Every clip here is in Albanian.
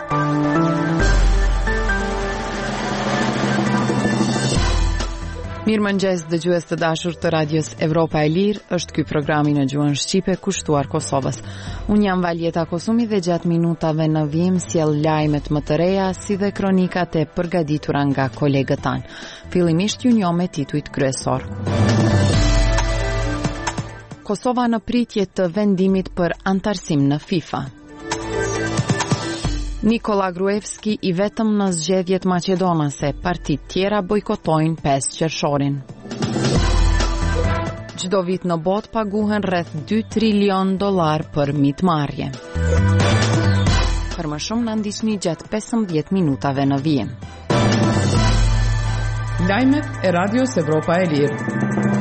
Mirëmëngjes dëgjues të dashur të radios Evropa e Lirë, është ky programi në gjuhën shqipe kushtuar Kosovës. Unë jam Valjeta Kosumi dhe gjatë minutave në vijim sjell lajmet më të reja si dhe kronikat e përgatitura nga kolegët tanë. Fillimisht ju njoh me titujt kryesor. Kosova në pritje të vendimit për antarësim në FIFA. Nikola Gruevski i vetëm në zgjedhjet maqedonase, partitë tjera bojkotojnë 5 qershorin. Çdo vit në botë paguhen rreth $2 trilion për mitmarrje. Për më shumë na ndiqni gjatë 15 minutave në vijim. Lajmet e Radios Evropa e Lirë.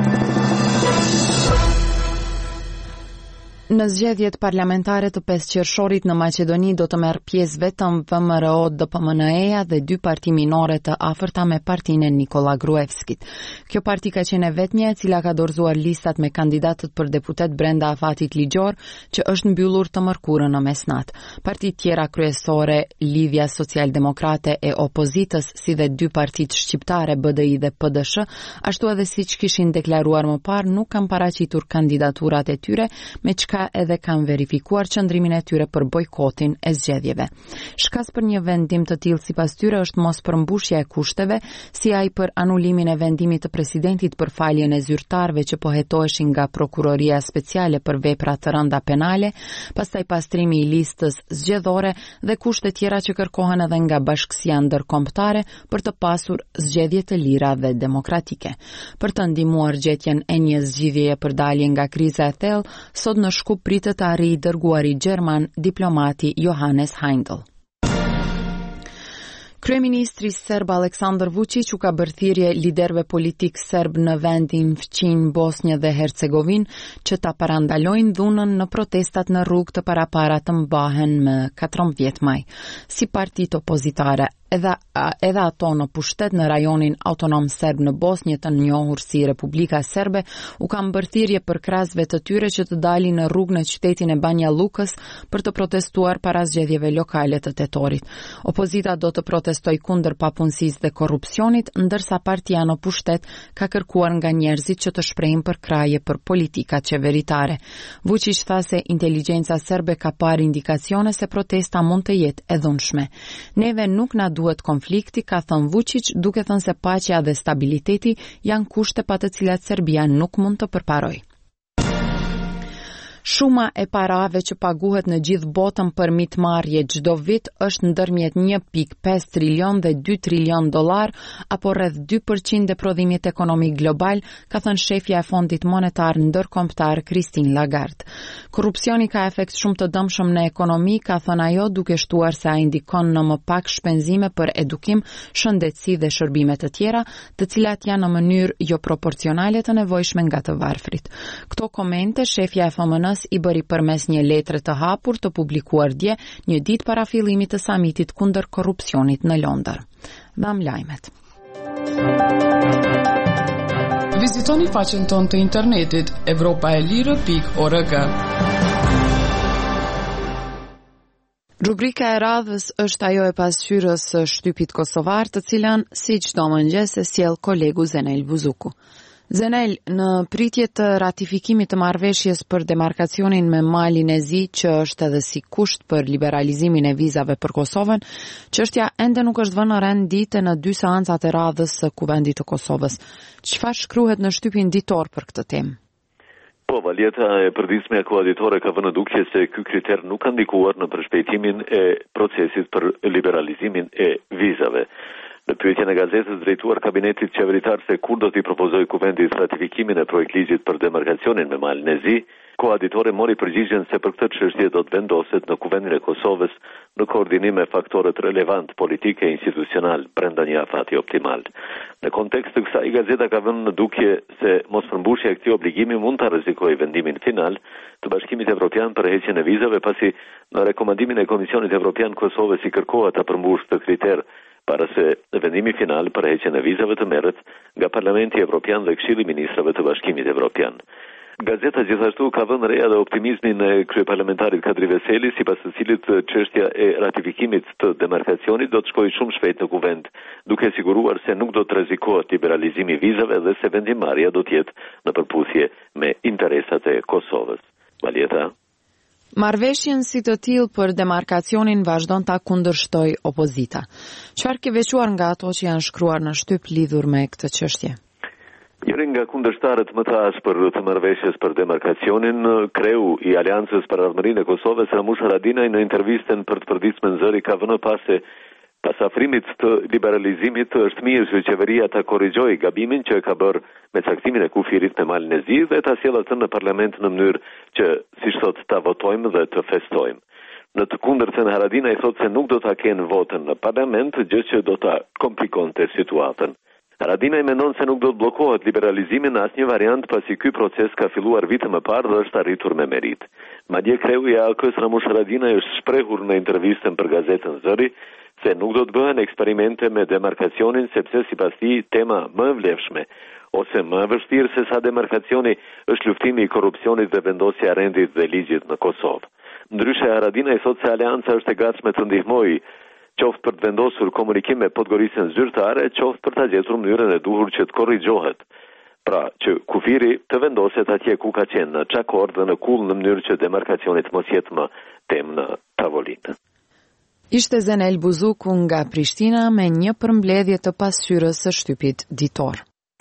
Në zgjedhjet parlamentare të 5 qershorit në Maqedoni do të merr pjesë vetëm VMRO DPMNE-ja dhe 2 parti minore të afërta me partinë e Nikola Gruevskit. Kjo parti ka qenë vetmja e cila ka dorëzuar listat me kandidatët për deputet brenda afatit ligjor që është mbyllur të mërkurën në mesnat. Partitë tjera kryesore, Lidhja Social-Demokrate e Opozitës, si dhe 2 partitë shqiptare BDI dhe PDSH, ashtu edhe siç kishin deklaruar më parë, nuk kanë paraqitur kandidaturat e tyre, me çka edhe kanë verifikuar qëndrimin e tyre për bojkotin e zgjedhjeve. Shkas për një vendim të tillë sipas tyre është mos përmbushja e kushteve, si ai për anulimin e vendimit të presidentit për faljen e zyrtarëve që po hetoheshin nga Prokuroria Speciale për vepra të rënda penale, pastaj pastrimi i listës zgjedhore dhe kushte tjera që kërkohen edhe nga Bashkësia Ndërkombëtare për të pasur zgjedhje të lira dhe demokratike. Për të ndihmuar gjetjen e një zgjidhjeje për dalje nga kriza e thellë, sot në Shkup pritet të arrijë dërguari gjerman diplomati Johannes Heindl. Kryeministri serb Aleksandar Vučić u ka bërë thirrje liderëve politik serb në vendin fqinj Bosnjë dhe Hercegovinë që ta parandalojnë dhunën në protestat në rrugë të parapara të mbahen më 14 maj. Si partitë opozitare, edhe ato në pushtet në rajonin autonom serb në Bosnjë të njohur si Republika Serbe, u kanë bërë thirrje për krasëve të tyre që të dalin në rrugë në qytetin e Banja Lukës për të protestuar para zgjedhjeve lokale të tetorit. Opozita do të protestoj kundër papunësisë dhe korrupsionit, ndërsa partia në pushtet ka kërkuar nga njerëzit që të shprehin përkraje për politikat qeveritare. Vučić tha se inteligjenca serbe ka parë indikacione se protesta mund të jetë e dhunshme. Neve nuk na duhet konflikti, ka thënë Vučić, duke thënë se paqja dhe stabiliteti janë kushte pa të cilat Serbia nuk mund të përparojë. Shuma e parave që paguhet në gjithë botën për mitmarrje çdo vit është ndërmjet 1.5 trilion dhe $2 trilion, apo rreth 2% e prodhimit ekonomik global, ka thënë shefja e Fondit Monetar Ndërkombëtar Christine Lagarde. Korrupsioni ka efekt shumë të dëmshëm në ekonomi, ka thënë ajo, duke shtuar se ai ndikon në më pak shpenzime për edukim, shëndetësi dhe shërbime të tjera, të cilat janë në mënyrë jo proporcionale të nevojshme nga të varfrit. Këto komente shefja e FMN i bëri përmes një letre të hapur të publikuar dje, një ditë para fillimit të samitit kundër korrupsionit në Londër. Dham lajmet. Vizitoni faqen tonë të internetit europaelire.org. Rubrika e radhës është ajo e pasqyrës së shtypit kosovar, të cilën si çdo mëngjes e sjell kolegu Zenel Buzuku. Zenel, në pritje të ratifikimit të marrëveshjes për demarkacionin me Malin e Zi, që është edhe si kusht për liberalizimin e vizave për Kosovën, çështja ende nuk është vënë në rend dite në 2 seancat e radhës së Kuvendit të Kosovës. Çfarë shkruhet në shtypin ditor për këtë temë? Po, Valjeta, e përditshmja koaditore ka vënë dukje se ky kriter nuk ka ndikuar në përshpejtimin e procesit për liberalizimin e vizave. Në pyetjen e gazetës drejtuar kabinetit qeveritar se kur do t'i propozoj kuvendit ratifikimin e projektligjit për demarkacionin me Malin e Zi, koaditore mori përgjigjen se për këtë çështje do të vendoset në kuvendin e Kosovës në koordinim me faktorët relevant politike e institucional brenda një afati optimal. Në kontekst të kësaj, gazeta ka vënë në dukje se mospërmbushja e këtij obligimi mund ta rrezikojë vendimin final të Bashkimit Evropian për heqjen e vizave, pasi në rekomandimin e Komisionit Evropian Kosovës i kërkohet ta përmbushë këtë kriter para se vendimi final për heqjen e vizave të merret nga Parlamenti Evropian dhe Këshilli i Ministrave të Bashkimit Evropian. Gazeta gjithashtu ka vënë re edhe optimizmin e kryeparlamentarit Kadri Veseli, sipas të cilit çështja e ratifikimit të demarkacionit do të shkojë shumë shpejt në kuvend, duke siguruar se nuk do të rrezikohet liberalizimi i vizave dhe se vendimarrja do të jetë në përputhje me interesat e Kosovës. Valieta. Marrëveshjen si të tillë për demarkacionin vazhdon ta kundërshtoj opozita. Çfarë ke veçuar nga ato që janë shkruar në shtyp lidhur me këtë çështje? Njëri nga kundërshtarët më të ashpër të marrëveshjes për demarkacionin, kreu i Aleancës për Ardhmërinë e Kosovës, Ramush Haradinaj, në intervistën për të përditshme në zëri, ka vënë pas se pas afrimit të liberalizimit është mirë që qeveria ta korrigjojë gabimin që e ka bërë me caktimin e kufirit me malin e zi dhe ta sjellë atë në parlament në mënyrë që, siç thotë, ta votojmë dhe të festojmë. Në të kundërtën, Haradinaj thotë se nuk do ta kenë votën në parlament, gjë që do ta komplikonte situatën. Haradinaj mendon se nuk do të bllokohet liberalizimi në asnjë variant pasi ky proces ka filluar vite më parë dhe është arritur me merit. Madje kreu i AK-s Ramush Haradinaj është shprehur në intervistën për gazetën Zëri se nuk do të bëhen eksperimente me demarkacionin sepse sipas tij tema më e vlefshme ose më e vështirë se sa demarkacioni është luftimi i korrupsionit dhe vendosja e rendit dhe ligjit në Kosovë. Ndryshe, Haradinaj thotë se Aleanca është e gatshme të ndihmojë qoftë për të vendosur komunikim me Podgoricën zyrtare, qoftë për ta gjetur mënyrën e duhur që të korrigjohet. Pra, që kufiri të vendoset atje ku ka qenë, në çakord dhe në kull, në mënyrë që demarkacionit mos jetë më temë në tavolinë. Ishte Zenel Buzuku nga Prishtina me një përmbledhje të pasqyrës së shtypit ditor.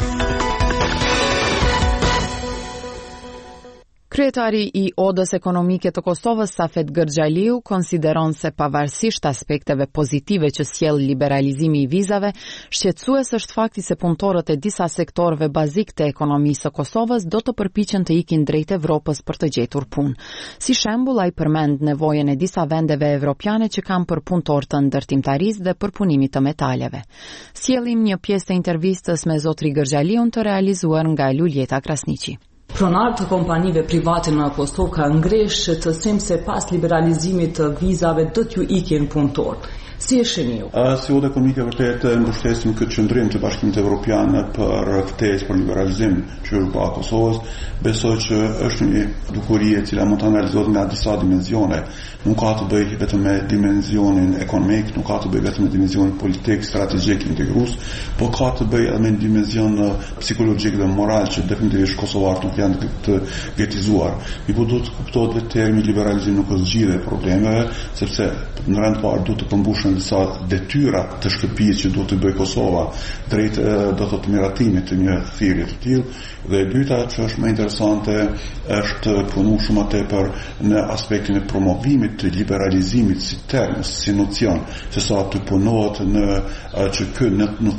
Kryetari i Odës Ekonomike të Kosovës, Safet Gërxhaliu, konsideron se pavarësisht aspekteve pozitive që sjell liberalizimi i vizave, shqetësues është fakti se punëtorët e disa sektorëve bazik të ekonomisë së Kosovës do të përpiqen të ikin drejt Evropës për të gjetur punë. Si shembull, ai përmend nevojën e disa vendeve evropiane që kanë për punëtor të ndërtimtarisë dhe për punimin të metaleve. Sjellim një pjesë të intervistës me zotri Gërxhaliun të realizuar nga Luljeta Krasniqi. Pronarët të kompanive private në Kosovë ka ngreshë të them se pas liberalizimit të vizave do t'ju ikin punëtor. Si e shihni ju? Si Odë Ekonomike vërtet mbështesim këtë qëndrim të Bashkimit Evropian për ftesë për liberalizim që është bërë Kosovës. Besoj që është një dukuri e cila mund të analizohet nga disa dimensione. Nuk ka të bëjë vetëm me dimensionin ekonomik, nuk ka të bëjë vetëm me dimensionin politik, strategjik, integrues, por ka të bëjë edhe me dimension psikologjik dhe moral që definitivisht kosovarët nuk janë të gëtizuar. Mi po duhet të kuptohet vetë termi liberalizim nuk është zgjidhje e problemeve, sepse në rend parë duhet të përmbushen disa detyra të shtëpisë që duhet të bëjë Kosova drejt do të miratimit të një thirrje të tillë. Dhe e dyta që është më interesante është punu shumë më tepër në aspektin e promovimit të liberalizimit si term, si nocion, se sa të punohet në që ky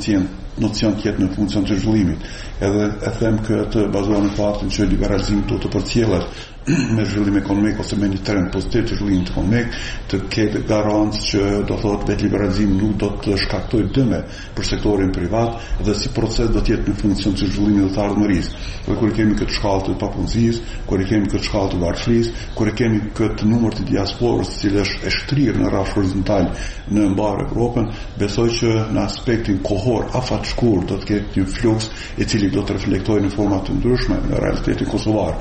nocion të jetë në funksion të zhvillimit. Edhe e them këtë bazuar në faktin që liberalizimi duhet të përcjellet me zhvillim ekonomik ose me një trend pozitiv të zhvillimit ekonomik, të ketë garancë që do thotë vetë liberalizimi nuk do të shkaktojë dëme për sektorin privat dhe si proces do të jetë në funksion të zhvillimit dhe të ardhmërisë. Dhe kur kemi këtë shkallë të papunësisë, kur kemi këtë shkallë të varfërisë, kur kemi këtë numër të diasporës, i cili është e shtrirë në rrafsh horizontal në mbar Evropën, besoj që në aspektin kohor afatshkurt do të ketë një fluks i cili do të reflektojë në forma të ndryshme në realitetin kosovar.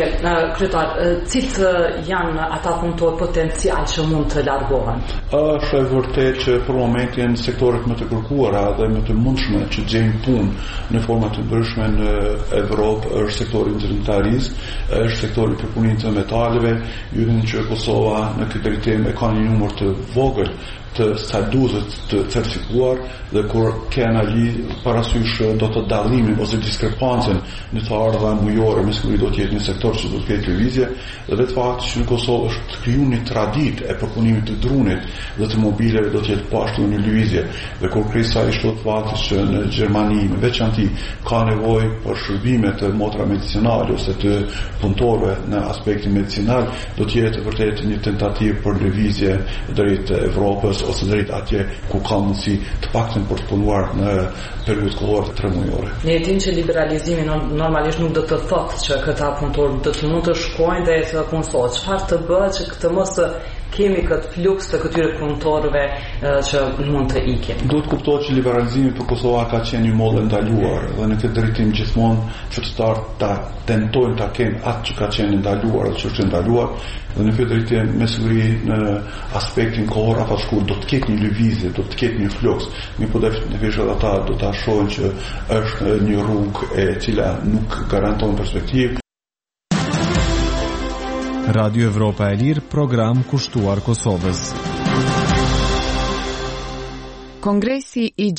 Cilët janë ata punëtor potencial që mund të largohen? Është e vërtetë që për momentin sektorët më të kërkuara dhe më të mundshme që gjejnë punë në forma të ndryshme në Evropë është sektori ndërtimtarisë, është sektori i përpunimit të metaleve, judin që Kosova në këtë drejtim e ka një numër të vogël të saduzët të certifikuar dhe kur ke analiz parasysh do të dallimin ose diskrepancën në të ardha mujore me siguri do të jetë një sektor që do të ketë lëvizje dhe vetë fakti që në Kosovë është krijuar një traditë e përpunimit të drunit dhe të mobileve do të jetë pashtu në lëvizje dhe kur krisa ishte fakti që në Gjermani me veçanti ka nevojë për shërbime të motra medicinale ose të punëtorëve në aspektin medicinal do të jetë vërtet një tentativë për lëvizje drejt Evropës ose drejt atje ku ka mundësi të paktën për të punuar në periudhë kohore të 3 mujore. Ne e dimë që liberalizimi normalisht nuk do të thotë që këta punëtorë do të mund të shkojnë dhe të punësohen. Çfarë të bëhet që këtë mos të kemi këtë fluks të këtyre punëtorëve që mund të ikin. Duhet kuptohet që liberalizimi për Kosova ka qenë një model ndaluar dhe në këtë drejtim gjithmonë qytetarët ta tentojnë ta kenë atë që ka qenë ndaluar dhe që është ndaluar, dhe në këtë drejtim me siguri në aspektin kohor apo shkurt do të ketë një lëvizje, do të ketë një fluks. Po definisht ata do ta shohin që është një rrugë e cila nuk garanton perspektivë. Radio Evropa e Lirë, program kushtuar Kosovës. Kongresi i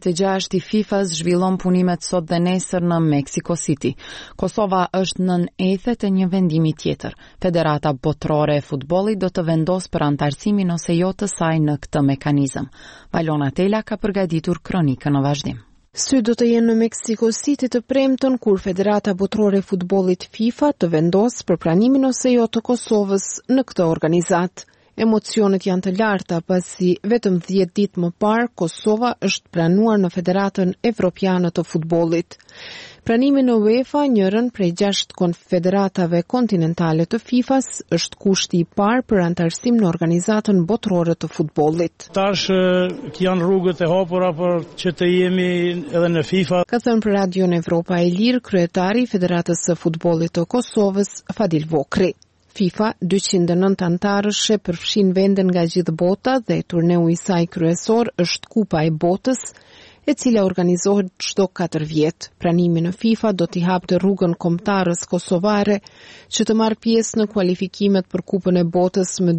66 i FIFA-s zhvillon punimet sot dhe nesër në Mexico City. Kosova është nën ethe të një vendimi tjetër. Federata Botërore e Futbollit do të vendos për antarësimin ose jo të saj në këtë mekanizëm. Valona Tela ka përgatitur kronikën në vazhdim. Sy do të jenë në Mexico City të premten kur Federata Botërore e Futbollit FIFA të vendos për pranimin ose jo të Kosovës në këtë organizat. Emocionet janë të larta pasi vetëm 10 ditë më parë Kosova është pranuar në Federatën Evropiane të Futbollit. Pranimi në UEFA, njërën prej 6 konfederatave kontinentale të FIFA-s, është kushti i parë për antarësim në organizatën botërore të futbollit. Tash janë rrugët e hapura për që të jemi edhe në FIFA. Ka thënë për Radion Evropa e Lirë kryetari i Federatës së Futbollit të Kosovës, Fadil Vokri. FIFA 209 antarësh e përfshin vende nga gjithë bota dhe turneu i saj kryesor është Kupa e Botës, e cila organizohet çdo 4 vjet. Pranimi në FIFA do t'i hapte rrugën kombëtarës kosovare që të marrë pjesë në kualifikimet për Kupën e Botës më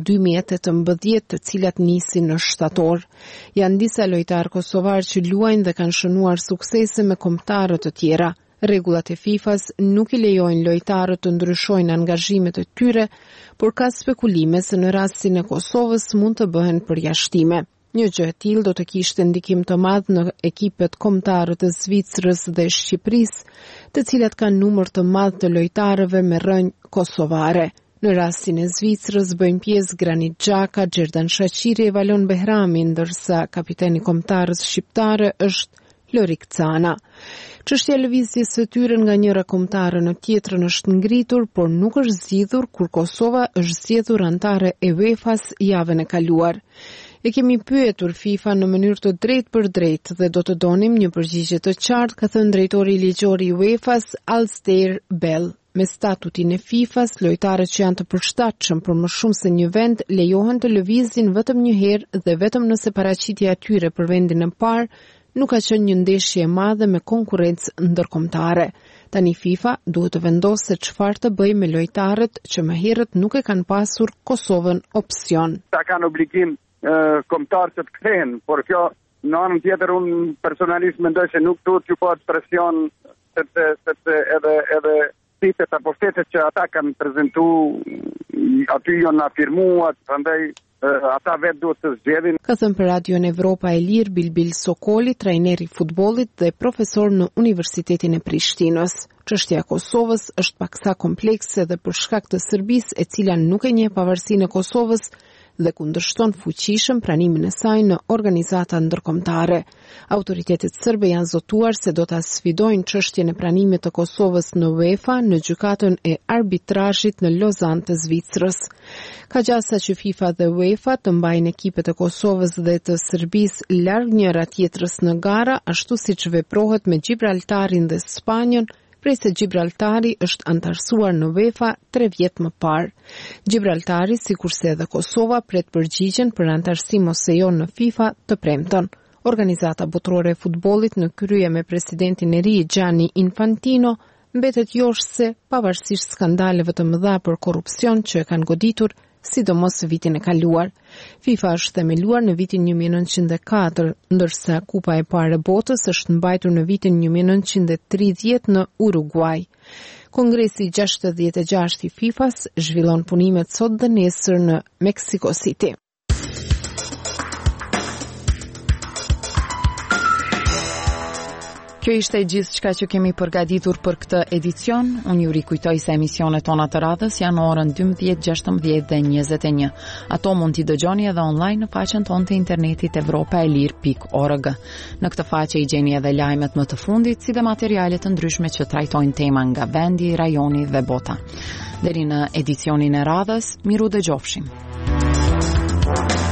2018, të cilat nisin në shtator. Janë disa lojtarë kosovar që luajnë dhe kanë shënuar suksese me kombëtarë të tjera. Rregullat e FIFA-s nuk i lejojnë lojtarët të ndryshojnë angazhimet e tyre, por ka spekulime se në rastin e Kosovës mund të bëhen përjashtime. Një gjë e tillë do të kishte ndikim të madh në ekipet kombëtare të Zvicrës dhe Shqipërisë, të cilat kanë numër të madh të lojtarëve me rrënjë kosovare. Në rastin e Zvicrës bëjnë pjesë Granit Xhaka, Xherdan Shaqiri e Valon Behrami, ndërsa kapiteni kombëtarës shqiptare është Lorik Cana. Çështja e lëvizjes së tyre nga njëra kombëtare në tjetrën është ngritur, por nuk është zgjidhur kur Kosova është zgjedhur antare e UEFA-s javën e kaluar. E kemi pyetur FIFA në mënyrë të drejtë për drejtë dhe do të donim një përgjigje të qartë, ka thënë drejtori ligjor i UEFA-s Alistair Bell. Me statutin e FIFA-s, lojtarët që janë të përshtatshëm për më shumë se një vend lejohen të lëvizin vetëm një herë dhe vetëm nëse paraqitja e tyre për vendin e parë nuk ka qenë një ndeshje e madhe me konkurrencë ndërkombëtare. Tani FIFA duhet të vendosë se çfarë të bëjë me lojtarët që më herët nuk e kanë pasur Kosovën opsion. Ta kanë obligim kombëtarë që të kthehen, por kjo në anën tjetër unë personalisht mendoj se nuk duhet t'ju bëhet presion sepse edhe tipet apo shtetet që ata kanë prezantuar aty janë afirmuar, prandaj ata vetë duhet të zgjedhin. Ka thënë për Radion Evropa e Lirë Bilbil Sokoli, trajneri i futbollit dhe profesor në Universitetin e Prishtinës. Çështja e Kosovës është paksa komplekse dhe për shkak të Serbisë, e cila nuk e njeh pavarësinë e Kosovës dhe kundërshton fuqishëm pranimin e saj në organizata ndërkombëtare. Autoritetet serbe janë zotuar se do ta sfidojnë çështjen e pranimit të Kosovës në UEFA në gjykatën e arbitrazhit në Lozan të Zvicrës. Ka gjasa që FIFA dhe UEFA të mbajnë ekipet e Kosovës dhe të Serbisë larg njëra tjetrës në gara, ashtu siç veprohet me Gibraltarin dhe Spanjën, prej se Gibraltari është antarësuar në UEFA 3 vjet më parë. Gibraltari, sikurse edhe Kosova, pret përgjigjen për antarësim ose jo në FIFA të premten. Organizata botërore e futbollit në krye me presidentin e ri Gianni Infantino mbetet joshse pavarësisht skandaleve të mëdha për korrupsion që e kanë goditur sidomos vitin e kaluar. FIFA është themeluar në vitin 1904, ndërsa Kupa e parë e botës është mbajtur në vitin 1930 në Uruguay. Kongresi 66 i FIFA-s zhvillon punimet sot dhe nesër në Mexico City. Kjo ishte gjithë çka që kemi përgatitur për këtë edicion. Unë ju rikujtoj se emisionet tona të radhës janë në orën 12, 16 dhe 21. Ato mund t'i dëgjoni edhe online në faqen tonë të internetit evropaelir.org. Në këtë faqe i gjeni edhe lajmet më të fundit, si dhe materialet të ndryshme që trajtojnë tema nga vendi, rajoni dhe bota. Deri në edicionin e radhës, miru dëgjofshim. Shqipërisë.